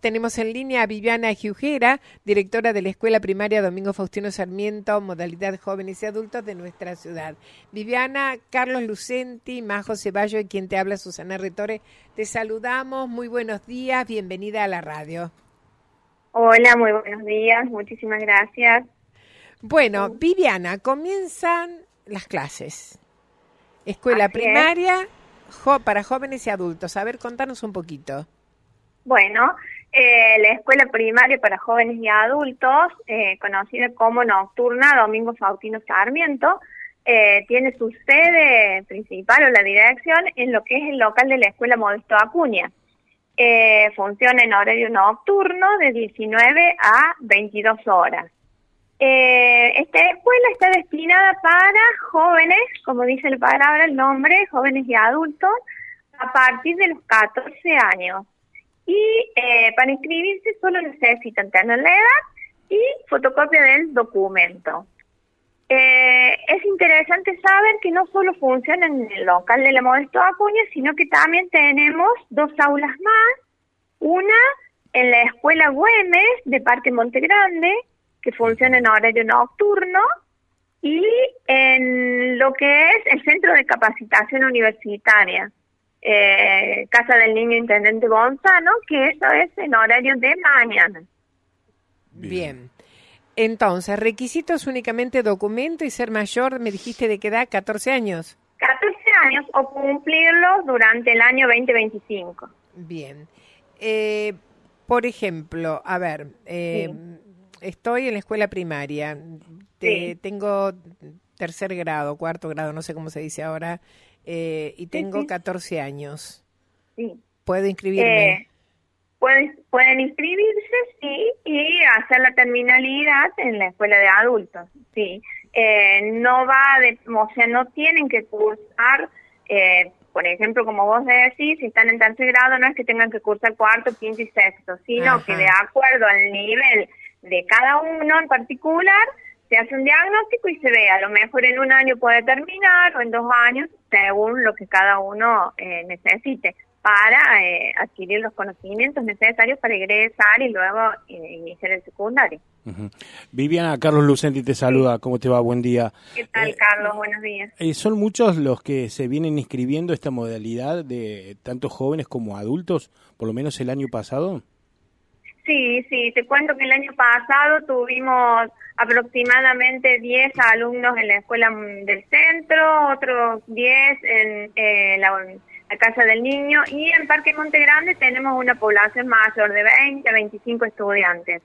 tenemos en línea a Viviana Giujera, directora de la Escuela Primaria Domingo Faustino Sarmiento, modalidad jóvenes y adultos de nuestra ciudad. Viviana, Carlos Lucenti, Majo Ceballo y quien te habla, Susana Retore, te saludamos, muy buenos días, bienvenida a la radio. Hola, muy buenos días, muchísimas gracias. Bueno, Viviana, comienzan las clases. Escuela primaria para jóvenes y adultos. A ver, contanos un poquito. Bueno, la Escuela Primaria para Jóvenes y Adultos, conocida como Nocturna Domingo Faustino Sarmiento, tiene su sede principal o la dirección en lo que es el local de la Escuela Modesto Acuña. Funciona en horario nocturno de 19 a 22 horas. Esta escuela está destinada para jóvenes, como dice la palabra, el nombre, jóvenes y adultos, a partir de los 14 años. Y para inscribirse solo necesitan tener la edad y fotocopia del documento. Es interesante saber que no solo funciona en el local de la Modesto Acuña, sino que también tenemos 2 aulas más, una en la Escuela Güemes de Parque Monte Grande, que funciona en horario nocturno, y en lo que es el Centro de Capacitación Universitaria, Casa del Niño Intendente Gonzalo, que eso es en horario de mañana. Bien. Entonces, requisitos únicamente documento y ser mayor, me dijiste de qué edad, 14 años. 14 años o cumplirlos durante el año 2025. Bien. Por ejemplo, a ver, sí. Estoy en la escuela primaria, tengo 3er grado, 4º grado, no sé cómo se dice ahora, y tengo 14 años. Sí. ¿Puedo inscribirme? Pueden inscribirse, sí, y hacer la terminalidad en la escuela de adultos, sí. No tienen que cursar, por ejemplo, como vos decís, si están en 3er grado, no es que tengan que cursar 4º, 5º y 6º, sino que de acuerdo al nivel de cada uno en particular, se hace un diagnóstico y se ve, a lo mejor en 1 año puede terminar o en 2 años, según lo que cada uno necesite, para adquirir los conocimientos necesarios para ingresar y luego iniciar el secundario. Uh-huh. Viviana, Carlos Lucenti te saluda, ¿cómo te va? Buen día. ¿Qué tal, Carlos? Buenos días. ¿Son muchos los que se vienen inscribiendo esta modalidad de tanto jóvenes como adultos, por lo menos el año pasado? Sí, te cuento que el año pasado tuvimos aproximadamente 10 alumnos en la escuela del centro, otros 10 en la Casa del Niño, y en Parque Monte Grande tenemos una población mayor de 20 a 25 estudiantes.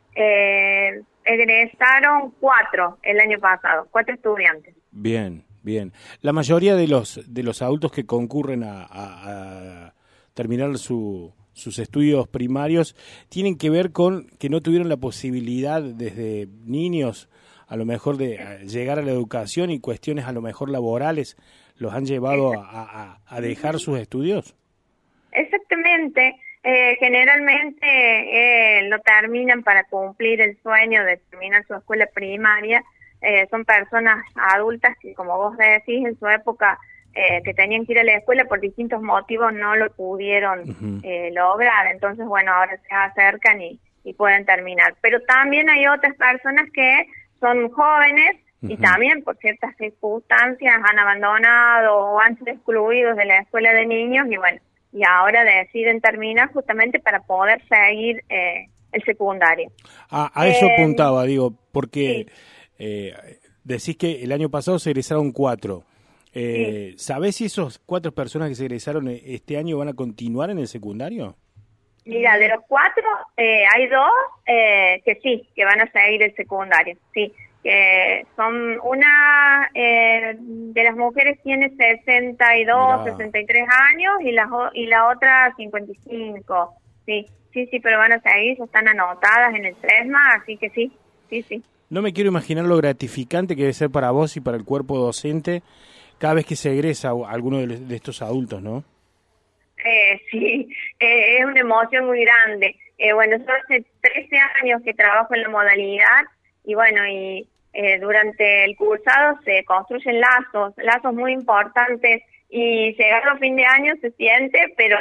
Egresaron 4 el año pasado, 4 estudiantes. Bien. La mayoría de los adultos que concurren a terminar sus estudios primarios tienen que ver con que no tuvieron la posibilidad desde niños a lo mejor de llegar a la educación, y cuestiones a lo mejor laborales los han llevado a dejar sus estudios. Exactamente. Generalmente lo terminan para cumplir el sueño de terminar su escuela primaria. Son personas adultas que, como vos decís, en su época que tenían que ir a la escuela por distintos motivos no lo pudieron lograr. Entonces, bueno, ahora se acercan y pueden terminar. Pero también hay otras personas que son jóvenes y también por ciertas circunstancias han abandonado o han sido excluidos de la escuela de niños y ahora deciden terminar justamente para poder seguir el secundario. A eso apuntaba, digo, porque decís que el año pasado se egresaron 4. ¿Sabés si esos 4 personas que se egresaron este año van a continuar en el secundario? Mira, de los 4 hay 2 que sí, que van a seguir el secundario, sí. Que son una de las mujeres tiene 62, 63 años y la otra 55. Sí, pero van a seguir, ya están anotadas en el SESMA, así que sí. No me quiero imaginar lo gratificante que debe ser para vos y para el cuerpo docente cada vez que se egresa alguno de estos adultos, ¿no? Sí, es una emoción muy grande. Yo hace 13 años que trabajo en la modalidad y durante el cursado se construyen lazos muy importantes y llegado a fin de año se siente, pero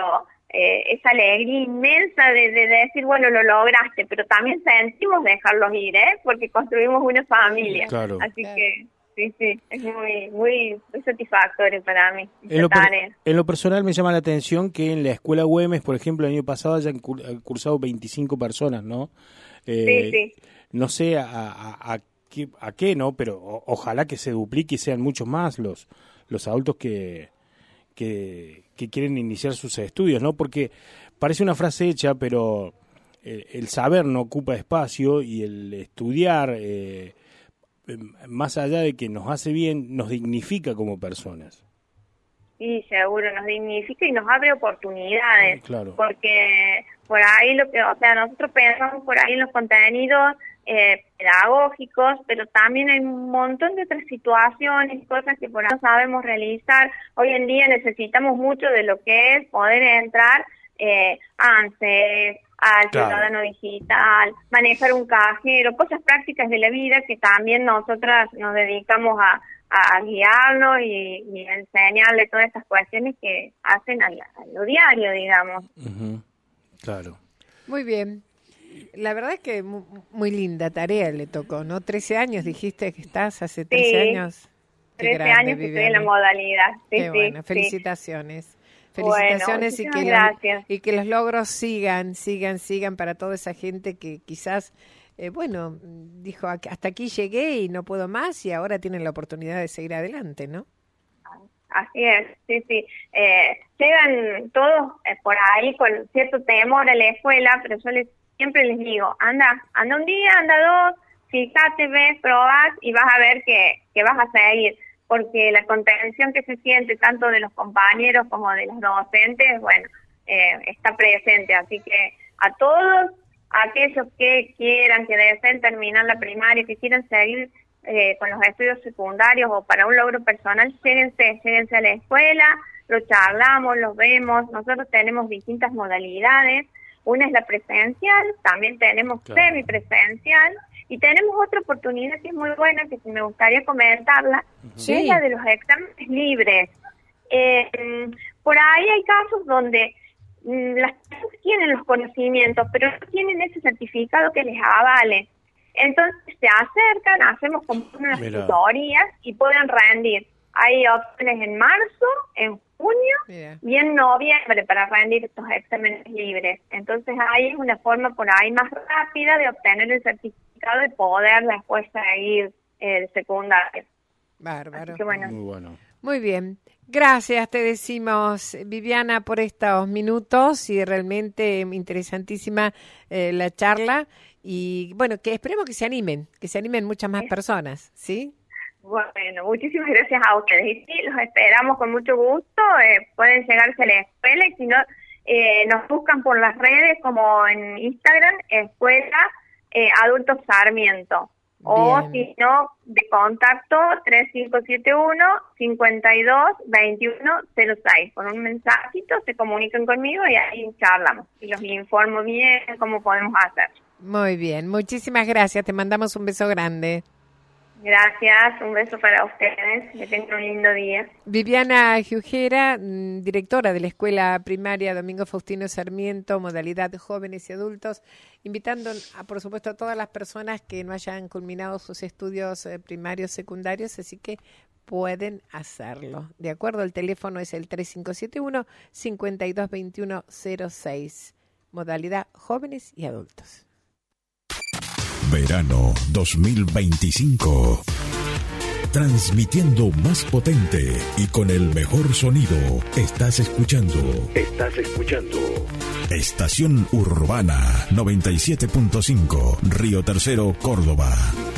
esa alegría inmensa de decir, bueno, lo lograste, pero también sentimos dejarlos ir, porque construimos una familia. Claro. Así que sí, es muy satisfactorio para mí. En lo personal me llama la atención que en la escuela Güemes, por ejemplo, el año pasado hayan cursado 25 personas, ¿no? Sí. No sé a qué, ¿no? Pero ojalá que se duplique y sean muchos más los adultos que quieren iniciar sus estudios, ¿no? Porque parece una frase hecha, pero el saber no ocupa espacio y el estudiar, más allá de que nos hace bien, nos dignifica como personas. Sí, seguro, nos dignifica y nos abre oportunidades. Claro. Porque por ahí nosotros pensamos por ahí en los contenidos pedagógicos, pero también hay un montón de otras situaciones, cosas que por ahí no sabemos realizar. Hoy en día necesitamos mucho de lo que es poder entrar ANSES, al ciudadano digital, manejar un cajero, cosas prácticas de la vida que también nosotras nos dedicamos a guiarnos y a enseñarle todas estas cuestiones que hacen a lo diario, digamos. Uh-huh. Claro. Muy bien. La verdad es que muy linda tarea le tocó, ¿no? 13 años dijiste que estás, hace 13 años. Qué 13 grande, años que estoy en la modalidad. Sí, Qué bueno, felicitaciones. Felicitaciones bueno, y que los logros sigan para toda esa gente que quizás, dijo, hasta aquí llegué y no puedo más y ahora tienen la oportunidad de seguir adelante, ¿no? Así es, sí. Llegan todos por ahí con cierto temor a la escuela, pero yo siempre les digo, anda un día, anda dos, fíjate, ves, probás y vas a ver que vas a seguir. Porque la contención que se siente tanto de los compañeros como de los docentes, está presente. Así que a todos aquellos que quieran, que deseen terminar la primaria, que quieran seguir con los estudios secundarios o para un logro personal, lléguense a la escuela, lo charlamos, los vemos. Nosotros tenemos distintas modalidades. Una es la presencial, también tenemos semipresencial. Y tenemos otra oportunidad que es muy buena, que me gustaría comentarla, que es la de los exámenes libres. Por ahí hay casos donde las personas tienen los conocimientos, pero no tienen ese certificado que les avale. Entonces se acercan, hacemos como unas tutorías y pueden rendir. Hay opciones en marzo, en junio y en noviembre para rendir estos exámenes libres. Entonces ahí es una forma por ahí más rápida de obtener el certificado de poder después seguir el secundario. Bárbaro. Que, Muy bueno. Muy bien. Gracias, te decimos, Viviana, por estos minutos y realmente interesantísima la charla. Y que esperemos que se animen muchas más personas, ¿sí? Bueno, muchísimas gracias a ustedes. Y sí, los esperamos con mucho gusto. Pueden llegarse a la escuela y si no, nos buscan por las redes como en Instagram, Escuela Adultos Sarmiento. O si no, de contacto 3571-522106. Con un mensajito se comunican conmigo y ahí charlamos. Y los informo bien cómo podemos hacer. Muy bien, muchísimas gracias. Te mandamos un beso grande. Gracias, un beso para ustedes, que tengan un lindo día. Viviana Giujera, directora de la Escuela Primaria Domingo Faustino Sarmiento, modalidad jóvenes y adultos, invitando, por supuesto, a todas las personas que no hayan culminado sus estudios primarios, secundarios, así que pueden hacerlo. De acuerdo, el teléfono es el 3571-522106, modalidad jóvenes y adultos. Verano 2025. Transmitiendo más potente y con el mejor sonido. Estás escuchando. Estación Urbana 97.5, Río Tercero, Córdoba.